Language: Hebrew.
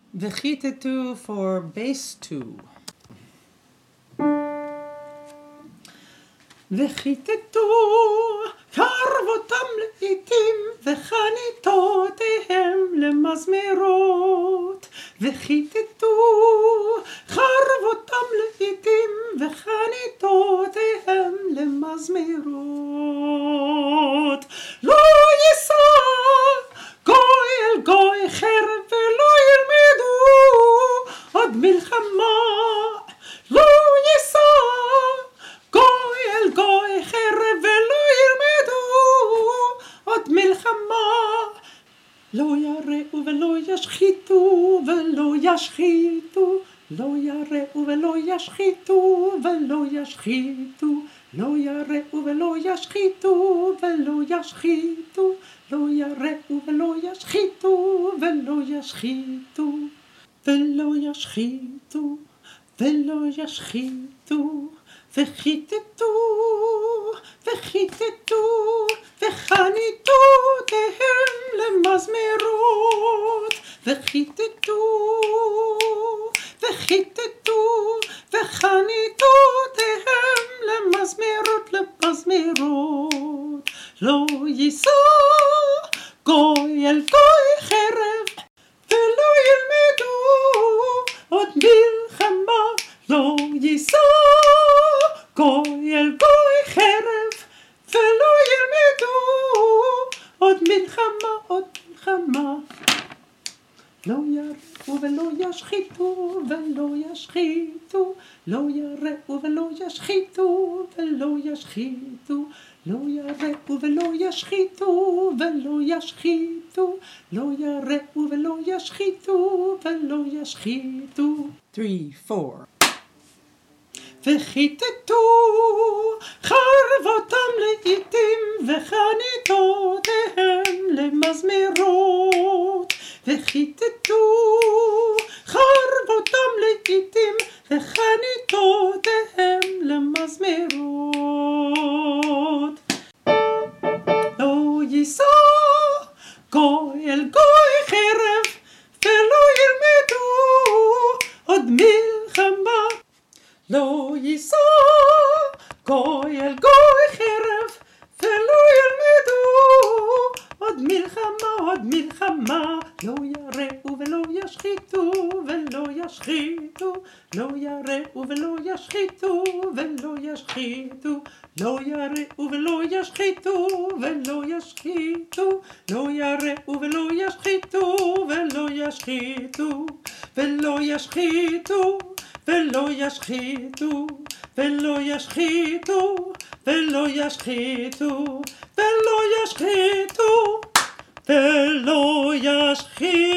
וכיתתו for bass 2. וכיתתו חרבותם לעיתים וחניתותיהם למזמרות. וכיתתו חרבותם לעיתים וחניתותיהם למזמרות. לא יישא גוי אל גוי חרב ולא ילמדו עוד מלחמה. לא יישא גוי אל גוי חרב ולא ילמדו עוד מלחמה. לא יראו ולא ישחיתו ולא ישחיתו. לא יראו ולא ישחיתו ולא ישחיתו. לא יראו ולא ישחיתו ולא ישחיתו. לא יראו ולא ישחיתו ולא ישחיתו. ולא ישחיתו ולא ישחיתו. וכיתתו וכיתתו וחניתותיהם למזמרות. וכיתתו וכיתתו וחניתותיהם למזמרות למזמרות. לא יישא גוי אל גוי חרב ולא ילמדו עוד מלחמה. לא יישא גוי אל גוי חרב ולא ילמדו עוד מלחמה עוד מלחמה. לא יראו ולא ישחיתו ולא ישחיתו. לא יראו ולא ישחיתו ולא ישחיתו. לא יראו ולא ישחיתו ולא ישחיתו. לא יראו ולא ישחיתו ולא ישחיתו. 3, 4. וכיתתו חרבותם לעיתים וחניתותיהם למזמרות. וכיתתו חרבותם לעיתים וחניתותיהם למזמרות. לא יישא גוי אל גוי חרב ולא ילמדו עוד מלחמה. לא יישא גוי אל גוי חרב ולא ילמדו עוד מלחמה עוד מלחמה. לא יראו ולא ישחיתו ולא ישחיתו. לא יראו ולא ישחיתו ולא ישחיתו. לא יראו ולא ישחיתו ולא ישחיתו. לא יראו ולא ישחיתו ולא ישחיתו. ולא ישחיתו ולא ישחיתו. ולא ישחיתו ולא ישחיתו. ולא ישחיתו ולא ישחיתו.